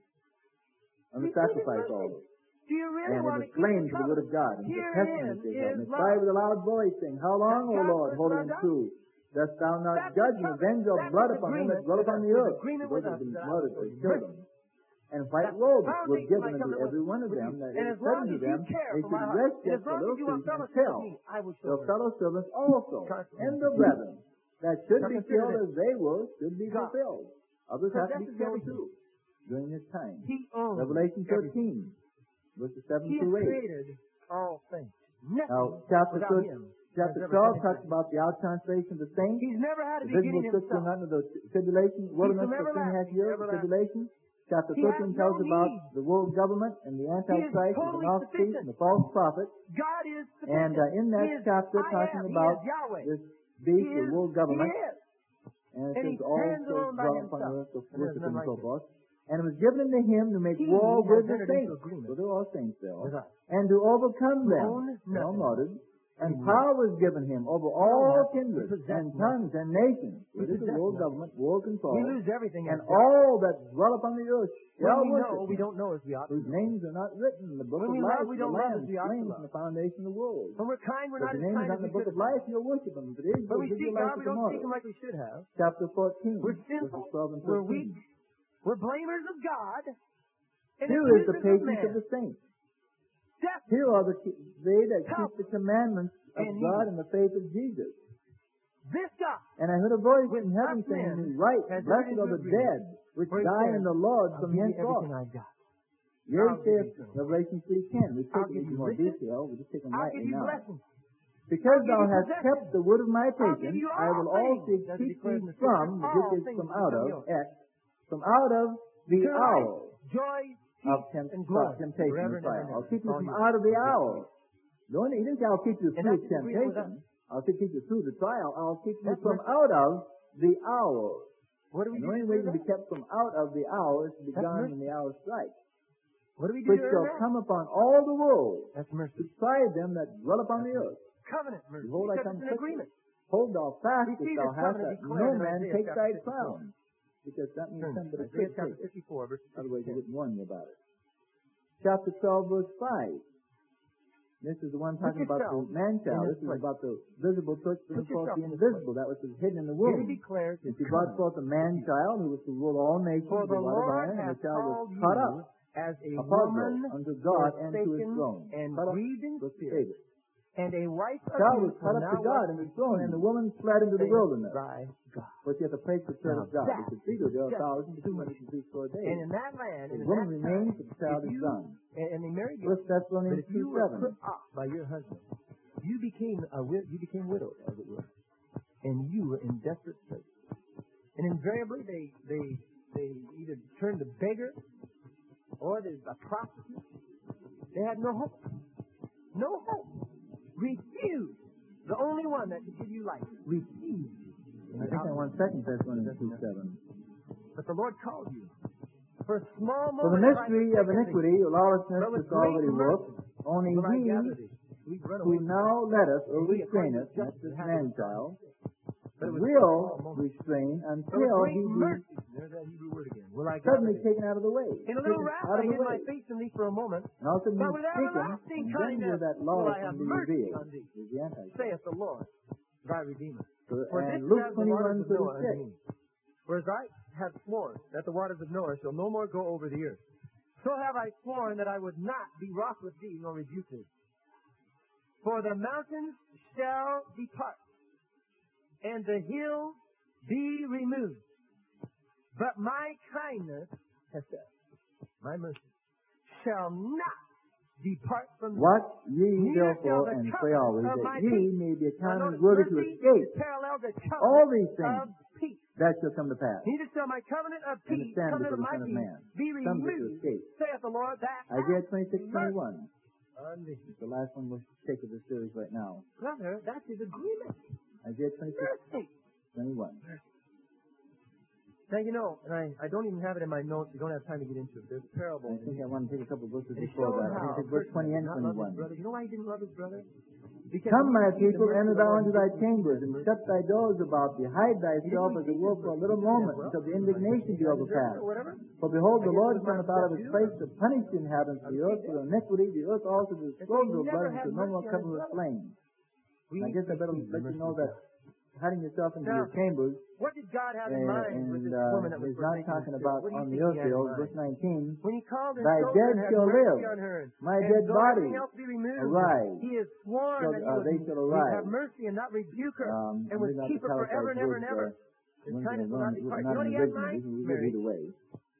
on the Receive his sacrifice mercy. altar. Do you really And it want was to keep slain the for the word of covenant? God, and the Herein testament they held. And is they cried love. with a loud voice, saying, How long, O That God Lord, was holy loved and us. true, dost thou not That's judge the and covenant. avenge your That's blood his upon them that agreement dwell with upon us. the His earth? agreement Those with that have us been that I murdered, will they show you killed mercy. them. And white That's robes the were foundation of given my unto covenant every one of with them, you. that And it as said long unto as you them, care they for should my heart, rest and yet as for a long as little you want season fellowship with until me, I will show their mercy. fellow servants also, Constantly. and the brethren, that should Now be consider killed this. as they were, should be God fulfilled. Others have to be possesses killed everything. too during this time. He owns Revelation everything. thirteen, verses seven He has through eight. created all things. Nothing Now, chapter without thirteen, him Chapter never twelve finished talks that. about the out-translation of the saints. He's never had a The beginning visible church going himself. under the tribulation, wilderness from for three and a half everlasting to years, the everlasting. tribulation. Chapter He thirteen has tells no about need. the world government and the Antichrist and the totally North Beast sufficient. and the false prophet. God is sufficient. And uh, in that He is chapter I talking am. about He is Yahweh. this He beast, is, the world he government, is. and it And says he all stands souls alone by dwell upon himself. earth to And there's worship none and like so him. forth. And it was given unto him to make He war has with the entered saints. into agreement So they're all saints there. with us. And to overcome To them. own They're all nothing. martyred. And Anymore. power was given him over don't all have to kindreds possess and nothing. tongues and nations. We It is a possess world nothing. government, world control. We lose everything. And as death. all that dwell upon the earth shall When we worship know, we him, don't know as we ought to whose know. names are not written in the book When of we life love, we of the don't love Lamb as we ought to slain love. from the foundation of the world. When we're kind, we're But not the as name is kind not as in we the book could of have. life, you'll worship him. If it is, But you'll we give seek your life God, we to don't tomorrow. seek Him like we should have. Chapter fourteen, We're verses sinful. twelve and We're thirteen. weak. We're blamers of God. And Here is the accusers of patience man. of the saints. Death. Here are the they that Help. keep the commandments of And God you. and the faith of Jesus. This God. And I heard a voice With from heaven us saying to me, men Right, has blessed entered are into the agreement. dead, which For he die says, in the Lord I'll from give you henceforth. everything I've got. Yea, I'll give saith you eternal. Revelation three ten. We I'll take give it in you more riches. detail. We just take them I'll lightly give you now. blessings. Because I'll thou give you hast possession. kept the word of my I'll give patience, you I will all also things, as it keep declares thee in the from, Scriptures, which all is things from which out come of, yours. X, from out of the Eternal hour life, joy, of peace, temp- and glory, temptation forever and and ever trial. and I'll ever. keep you All from yours. out of the hour. The only, he didn't say I'll keep you And through that's his agreement with temptation. I'll keep you through the trial. I'll keep you That's from mercy. out of the hour. What do we And the do only to way deserve to be that? kept from out of the hour is to be That's gone mercy. when the hour strikes. What do we do Which to shall earn that? come upon all the world That's to mercy. try them that dwell upon the earth. Covenant mercy. Behold, I Because come it's an quickly. agreement. Hold thou fast We if see thou this hast, covenant that declared no in man Isaiah take chapter thy fifty-four. crown. Because that means Turn something but a Isaiah trick chapter case. fifty-four, verse Otherwise, you ten. wouldn't warn you about it. Chapter twelve, verse five. This is the one talking about the man-child. in This this is place. about the visible church, but Put of course the yourself in this invisible. That which is hidden in the Here womb. he declares And his she brought covenant. forth a man-child who was to rule all nations For with the a rod of Lord iron, and has the child was called caught you up as a a puzzle woman unto God and to his forsaken throne. and Caught up grieved in with spirit, David. and a wife The of child was youth caught will up now to God walk and his with throne, you, and the woman fled into the saith wilderness. thy God. For she had the place to serve Now God. that Because Caesar there are is thousands, too two much. hundred and three score days. And in that land, The and in woman that remains, time, but the child if is you, done. and, and they married you, First but Thessalonians if two you were seven. put off by your husband, you became a wi- you became widowed, as it were, and you were in desperate state. And invariably, they they they either turned to beggar or they a prostitute. They had no hope, no hope. Refused. The only one that could give you life. Refused. I think I want Second Thessalonians two seven. But the Lord called you. For a small For the moment mystery of iniquity, lawlessness but with is already great worked. mercy Only will I he gather thee. Sweet run who away. now letteth or And he, according restraineth, to that's justice, this hath man-child, But it was will for a moment. restrain But with until great he be mercy. There's that Hebrew word again. Will I suddenly gather thee. taken out of the way. In a little Taken wrath out I of the hid way. my face from thee for a moment. And all of a sudden But he's with taken, everlasting and then will kindness that will I lawlessness have be mercy revealed. on thee, Is the Antichrist. saith the Lord, thy Redeemer. So, For this and is Luke as the waters twenty-one of Noah thirty-six. unto me. For as I have sworn that the waters of Noah shall no more go over the earth, so have I sworn that I would not be wroth with thee nor rebuke thee. For the mountains shall depart, and the hills be removed. But my kindness, has said, my mercy, shall not depart from thee. Watch ye Neither shall therefore the and covenant pray always of that my ye peace. may be Now accounted notice, worthy to mercy escape is parallel to covenant all these of things peace. that shall come to pass. Neither shall my covenant of And the peace, standard covenant for of the my Son of peace, Man. be Some to removed, escape. saith the Lord, that Isaiah hath twenty-six twenty-one. on thee. It's the last one we'll take of the series right now. Brother, that's his agreement. Isaiah twenty-six Mercy. twenty-one. Now, you know, and I, I don't even have it in my notes. We don't have time to get into it. There's a parable. I think I want to take a couple of verses And it before shows that. I how think a it's verse person twenty and did not love his twenty-one. brother. You know why he didn't love his brother? Because Come, he my received the people, mercy enter of the thou Lord into and thy didn't chambers, receive and the shut mercy. thy doors about thee. Hide thyself, as it were, for a little moment, Well, until the indignation be or overpast. whatever. For behold, the I guess Lord it was my cometh out of his step place two. to punish the inhabitants of the earth for their iniquity. The earth also to disclose he her blood, never and had to no more mercy on cover his with brother. flame. We And I guess I better receive the let you mercy know of that God. hiding yourself into Now, your chambers, What did God have in uh, mind with and this uh, woman that was he's not forsaken talking in about spirit? What on do you the think earth he had in field, mind? verse nineteen. When he called his Thy children, dead have shall mercy live. on her. My and dead though body everything else be removed, arise. he is sworn Shall- that he uh, would they shall would arise. have mercy and not rebuke her, Um, and would I'm keep her not forever and ever and ever. His One's kindness going will not to depart. run, You know what not he in had in originally, mind? we Mary. either way.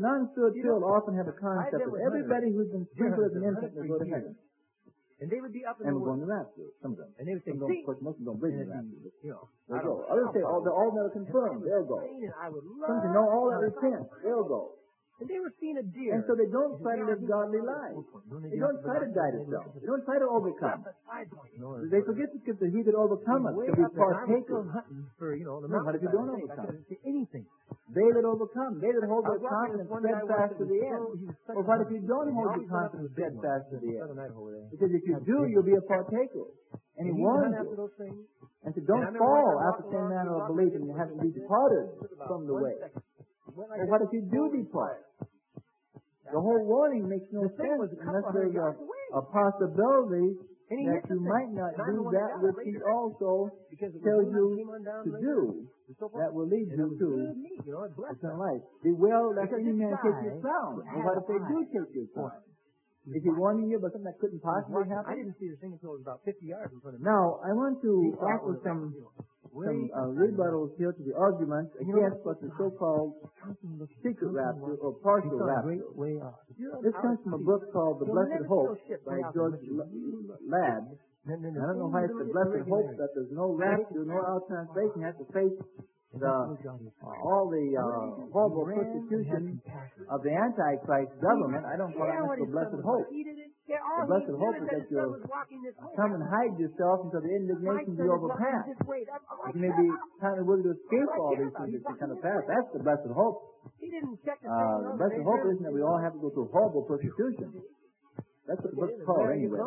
non-spiritual often have a concept I've been that with everybody who's been sprinkled as an Deer infant will hunting go to for heaven. And they would be up in And the we're going woods. to rapture, some of them. And they would say, Some of them, see? of course, most of them don't believe And in it'd rapture. be, you know, They'll I go. don't know Others how say, far oh, they're all never confirmed. They'll go. And I would love Some say, no, all that to repent. They'll go. And they were seeing a deer. And so they don't try to live godly lives. They don't try to guide themselves. They don't try to overcome. They forget the scripture, he that overcometh Way to be up there, and I was still partaker. hunting for, you know, the No, mountain. but if you don't I overcome. couldn't see anything. They that overcome, they that hold I their was walking confidence with one guy steadfast once to that the was end. so- he was such Well, a what if hunter. you don't And hold always your went after confidence the big ones. steadfast to the Southern end? Idaho there. Because if you Had do, big you'll be a partaker. And he And he warns went after you. those things. And said, And don't I remember fall once I after walked the same along, manner he of walked belief in, and you and haven't he be said, departed it took about from the one way. second. Went like Well, this, what if you do slowly depart? quiet. The whole warning makes no The thing was sense a couple unless hundred there's a, yards away. a possibility And he that hit you the might thing. not And I'm do the one that got it which he later. also Because it was tells when I you came on down to later, do and so forth. that will lead And you it was to good meat, you know, it blessed eternal us. life. Beware lest Because any this man take guy your crown. had And what if they an do eye take your for crown? it. Is he warning you about something that couldn't He was possibly watching. I happen? didn't see the thing until it was about fifty yards in front of me. Now, I want to He saw it offer when it some was, you know, way some uh, outside. rebuttals here to the arguments And you know against what? what the so-called Something looked- secret something rapture was- or he partial saw a great rapture. way off. If you're This out comes at from a sea, book called The you'll Blessed never Hope see a ship by way out George in the L- Ladd. Then, then I don't know why it's the blessed hope that there's no rapture, no out translation, has to face the, uh, all the uh, horrible persecution of the Antichrist government. I don't call that much the blessed hope. The blessed hope is that you'll come and hide yourself until the indignation be overpassed. You may be kind of willing to escape all these things that you kind of pass. That's the blessed hope. Uh, the blessed hope isn't that we all have to go through horrible persecution. That's what the book's called anyway.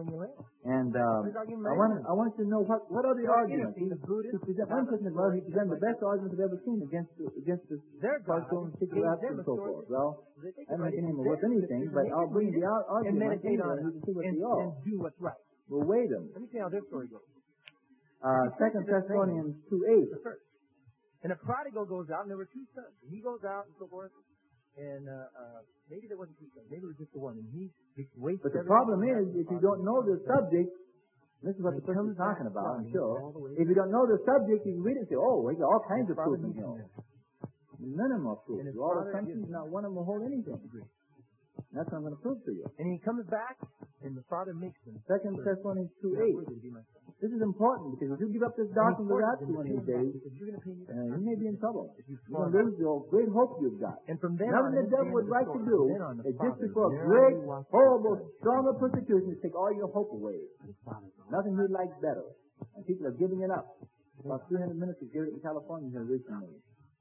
And um, I want I want you to know what what are the arguments. He, he present, one person as well, he presented the best arguments I've ever seen against the, against this partial and secret rapture and so forth. Well, I don't make any more worth anything, but I'll bring the ar- and argument meditate anyway, on and it you can see what and, they are. and do what's right. We'll weigh them. Let me see how this story goes. Uh, Second Thessalonians two eight. The first. And a prodigal goes out, and there were two sons. And he goes out and so forth. And uh, uh, maybe there wasn't two sons. Maybe it was just the one. And he, he wasted. But the everything problem he had is, in if you the don't know the subject, this is what And the he person comes is talking back about, I'm crying sure. all the way If you don't know the subject, you can read it and say, oh, we got all kinds of father proof in meets him here. there. Minimal proof. And his All father assumptions, gives- not one of them will hold anything. That's what I'm going to prove to you. And he comes back, and the father makes him. Second Thessalonians two eight. This is important because if you give up this doctrine of the rapture one of these days, You're going to pay me back. uh, you may be in trouble. If you You're going to lose your great hope you've got. And from then Nothing on, the devil would like to do then on the is just father before a narrowly great, watches horrible, his son. storm of persecution to take all your hope away. His father's on. Nothing he'd like better. And people are giving it up. About three hundred ministers gave it in California here recently.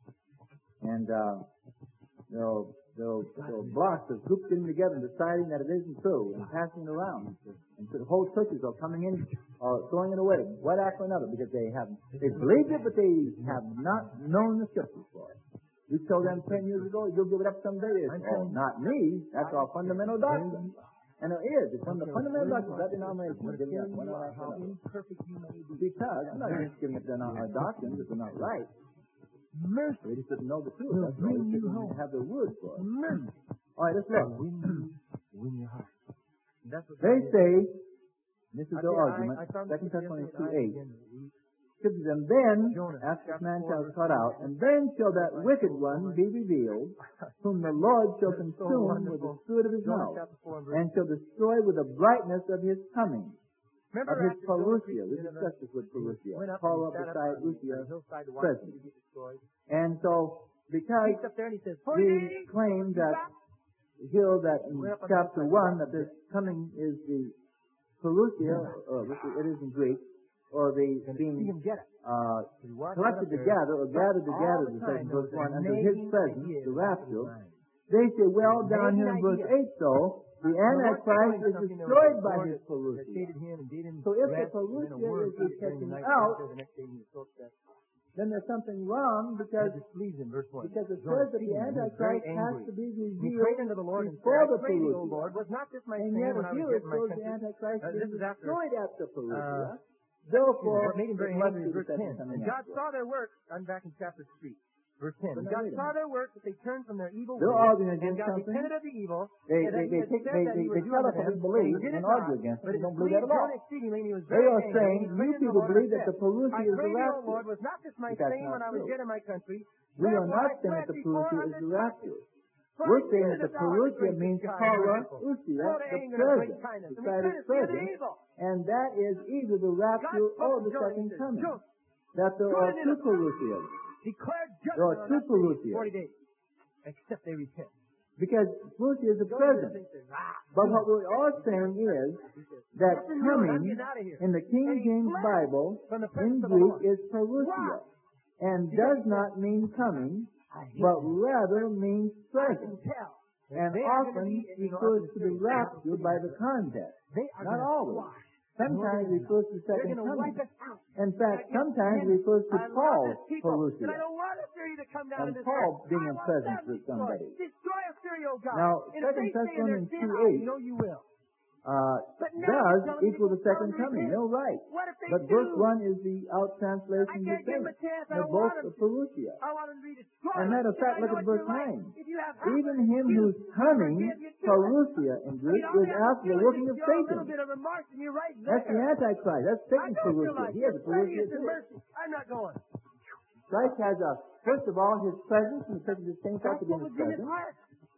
And uh, they'll, they'll, they'll block the groups getting together and deciding that it isn't true and passing it around. And so the whole churches are coming in or throwing it away, one after another, because they have they believed it, but they have not known the scriptures for it. We told them ten years ago, you'll give it up someday. They said, oh, not me. That's our fundamental doctrine. And it is. It's one of the fundamental doctrines of that denomination. We're giving up one after another. Because I'm not just giving up our doctrines if they're not right. Mercy. They just didn't know the truth. will That's why bring they you didn't home. have their word for it. Mercy. All right, let's look. Win you, win your heart. That's what They that is. say, this is I their tell you, argument, I, I found Second this Thessalonians yesterday, two I eight. began to weep. Scriptures, and then, Jonah, after this chapter man four, shall verse cut out, and then shall that wicked one be revealed, whom the Lord shall That's so consume with the wonderful. spirit of his Jonah mouth, chapter four and verse and shall destroy with the brightness of his coming, Remember of his after Jonah parousia. We preached discussed this with parousia. went up Paul and up sat beside up on Lucia, the hillside to watch present. the city get destroyed. And so, because He up there and he says, we claim that here that in We're up on chapter the one that this coming is the parousia, uh, which it is in Greek, or the and see being him get it. uh, So he walked collected up there, together or gathered all together, the it says time in there verse was a one, under his nagging presence, idea the in rapture. his mind. They say, well, A down here in nagging verse idea. eight, though, the Antichrist is destroyed by his parousia. So if the parousia is the taking out, then there's something wrong because, because it says that the Antichrist has to be revealed before the parousia. And yet here it shows the Antichrist is destroyed at the parousia. Therefore, it made him very it must angry. be Verse the ten. second coming And God after. saw their works. I'm back in chapter three. Verse ten. But And now, God wait a saw minute. their works that they turned from their evil They're ways. arguing And against God something. repented of the evil. They, and they, that they, he had take, said they, that they, he they would tell do us unto what we them, believe and he did and it argue not. against it. But We it don't believe that displeased at all. him exceedingly, and he was They very are angry. saying, And he you prayed unto the people Lord believe and that said, the parousia I is the pray thee, O rapture. Lord, was not this my But that's saying not when I was true. yet in my country? We are Therefore not I saying fled that the before parousia is unto the Tarsus. rapture. For We're I saying knew that the thou art a parousia gracious means God, para merciful, usia, slow to the anger, and of great present, kindness, and beside its repentest thee of the present. evil. And that is either the rapture God or spoke the to Jonah, second he says, coming. Jonah, That there go are to two Nineveh. parousias. Declare There judgment are on two that city in parousias. forty days, except they repent. Because parousia is the Jonah present. says, ah, But what we're all saying is that nothing new, I'm coming getting out of here. in the King And he James fled Bible from the in presence of the Greek Lord. is parousia. And does not mean coming, I hate but that. rather means I can present, tell. that and they are gonna often be, you know, up refers in the to the city. rapture by the context. They are Not gonna always. squash. Sometimes Lord, refers to the They're second going to coming. wipe us out. In fact, I get sometimes him. refers to I love Paul this people, and I Parousia, don't want Assyria to come down and to this Paul earth. being I in want presence them with destroyed. somebody. Destroy Assyria, O God. Now, and if Second they stay in their Thessalonians sin, two I eight know you will. uh, But now does you're telling me equal to the tell second them to coming. repent. No, right. What if they But do? verse one is the out I translation of the can't give them same. a chance. I They're don't both want them of to. Parousia. I want them to be destroyed. And matter of because fact, I look know at it's verse your life. nine. If you have Even half him you, who's coming, forgive you do it. Parousia in Greek, See, all is they have to after do the is working of just show a little Satan. bit of remorse, and you're right there. That's the Antichrist. That's I Satan's know your Parousia. life. He has a You're Parousia plenteous in too. mercy. I'm not going. Christ has a, first of all, his presence, and the presence of saints ought That's to be in what his was in his presence. heart.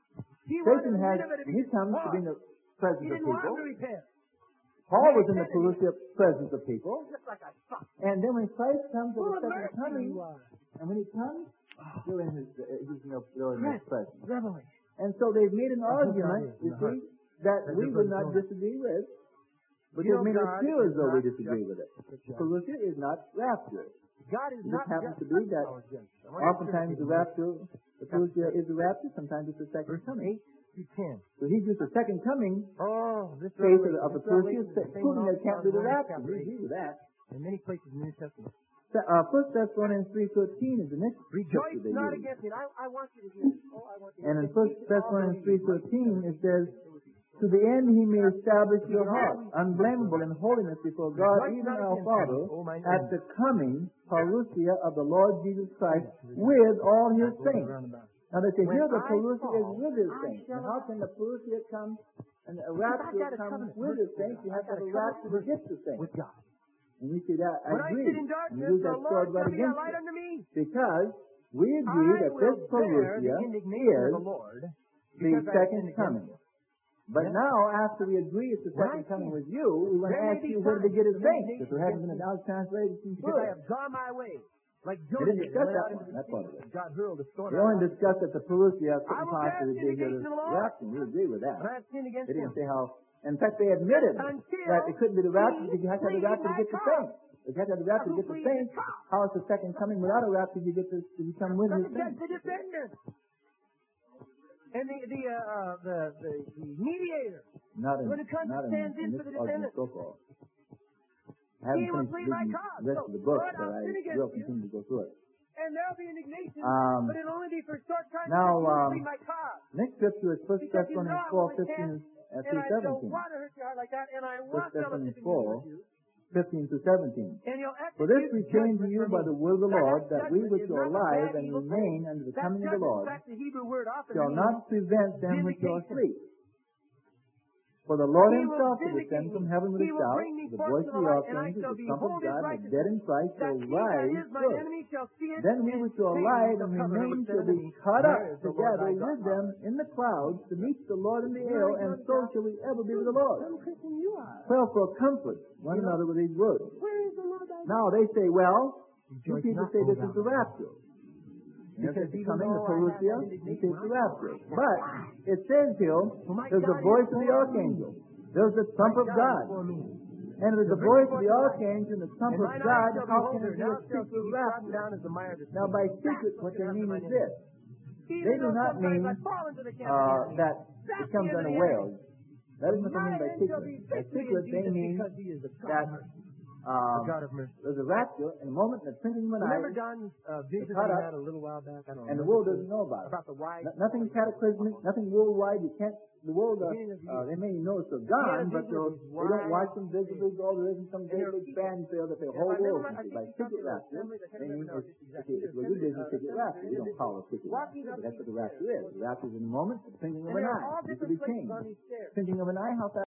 He Satan wanted has, Nineveh to be he comes to be in destroyed. the presence He of didn't want people. them to repent. Paul was in the Parousia presence of people. Just like I thought. And then when Christ comes at Full the of second mercy coming, you are. and when he comes, you're in his, uh, he's in, the, you're in his presence. Revelation. And so they've made an That's who God argument, is in you the see, that That's we who would God not is. disagree with. But You they've know, made us God feel is as though we not disagree just with it. the judge. Parousia is not rapture. God is It not just happens just to be that our judge. I want you to oftentimes see the this. rapture, the Parousia is the rapture, sometimes it's the second Verse coming. eight through ten. So he's just the second coming Oh, this case of revelation. the, of the This Parousia, revelation is the same proving one that it can't be the Romans rapture. chapter We eight. agree with that. In many places in the New Testament. So, uh, First Thessalonians three thirteen is the next Rejoice scripture they not use. against me. I, I want you to hear this. Oh, I want you to And in hear First this. Thessalonians three thirteen it says, "To the end he may establish your heart, unblameable in holiness before God, even our Father, at the coming parousia of the Lord Jesus Christ with all his saints." Now they say, here the parousia is with his saints. Now how can the parousia come and the rapture come with his saints? You have to have a rapture to get the saints. With God. And we say that, I When I agree. sit in And darkness, use the that Lord sword right shall be a against light it. unto me. Because we agree I that will this bear the parousia indignation is of the Lord the because I have second sinned against coming. him. But Yeah. now, after we agree it's the When second I coming sin, with you, we want to there may ask be you where to times get his the saints, indignation because there hasn't been against an out translation from Because I good. have gone my way. Like They Jonah didn't did. discuss Went that out one, into the that part of sea. it. God hurled a storm They out only of it. discussed that the parousia I couldn't will possibly bear be here indignation to of the Lord. rapture. We agree with that. When I have sinned against They him. didn't say how. In fact, they admitted Until that it couldn't be the rapture he because you have to have the plead rapture to my get the cause. saints. If you have to have the rapture to Who get the pleads his saints, cause? how is the second coming without a rapture you get this, you come with But his the, saints? the defender. And the the uh, uh, the, the the mediator. Not in, When it comes not to in, stand in in for this the argument defendant. so far. I haven't He will finished plead my reading cause. the rest So, of the book, Lord, but I'll I sin against will you. continue to go through it. And there'll be indignation, Um, but it'll only be for a short time. now, because you will um, plead my cause. Next scripture is First Because you know Thessalonians I four, will fifteen repent, uh, and through I don't seventeen. want to hurt your heart like that, and I First want Thessalonians fellowship four, with you. fifteen through seventeen. And you'll For this execute we came to judgment you for by me. the word of the Now, Lord, that that we judgment which is are not a alive bad and evil remain thing. unto the That coming of the judgment, Lord in fact, the Hebrew word often shall means not prevent them which are vindication. asleep. For the Lord He will himself will vindicate descend me. from heaven with He a will shout, bring me the forth voice to of the the light, and I archangel, shall the trump of behold his God, and the righteousness. dead in Christ That shall he that rise is mine first. enemy shall see it, Then we and which are Satan alive shall and cover remain with shall them, be and caught there up is the Lord together thy God. with them in the clouds to meet the Lord in the air, and so shall we ever be with the Lord. Some Christian you are. Wherefore comfort one another with these words. Where is the Lord thy God? Now they say, well, you Rejoice people not, say O this is thou the rapture. And Because if it's even coming, the though I have parousia, that you say it's the indignation, rapture. But it says here, my there's the God is voice of the for me. archangel. There's the trump of God is God. for me. And if it's the voice of the archangel and the trump And of mine God, eyes shall how behold can her. it be Now a shall she secret be trodden rapture? down as the mire of the sea. Now by secret, That's what they after mean my is enemy. this. Even They do though not sometimes mean I fall into the camp of the uh, enemy. that That's it comes the end of the unawares. enemy. That is what they My mean by end shall secret. be By victory secret, in they Jesus mean because he is the God that of mercy. um, The God of mercy. there's a rapture in a moment, in the twinkling of an eye, Remember John's uh, vision caught that he up, had a little while back? I don't and the remember world doesn't know about it. about the wise. No- Nothing cataclysmic, nothing worldwide. You can't. The world, uh, Beginning of the uh, year. they may know it's He had gone, a but vision they'll- of these they don't watch wise them visibly. Go there isn't some And great there are big people- fanfare that the If whole I world remember, can I see. think By he secret talked to the rapture, assemblies. I can't they mean remember now it's, just it's, exactly. it's what you did, you secret rapture. You don't call it secret Walking rapture, up but that's what the these rapture is. The rapture is in a moment, the twinkling of And an there are eye. all It could different be places changed. on these stairs. Twinkling of an eye, how fast